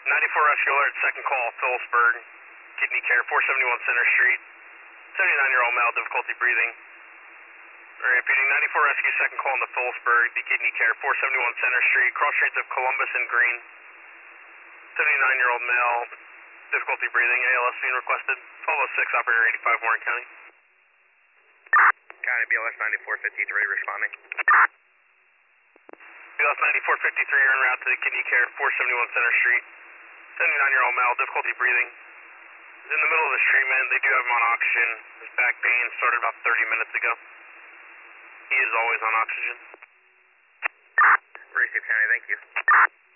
94 Rescue Alert, second call, Phillipsburg, kidney care, 471 Center Street. 79-year-old male, difficulty breathing. Repeating, 94 Rescue, second call in the Phillipsburg, the kidney care, 471 Center Street, cross streets of Columbus and Green. 79-year-old male, difficulty breathing, ALS being requested. 1206, operator 85, Warren County. County BLS 9453 responding. BLS 9453, you're en route to the kidney care, 471 Center Street. 79-year-old male, difficulty breathing. He's in the middle of his treatment. They do have him on oxygen. His back pain started about 30 minutes ago. He is always on oxygen. Receive County, thank you.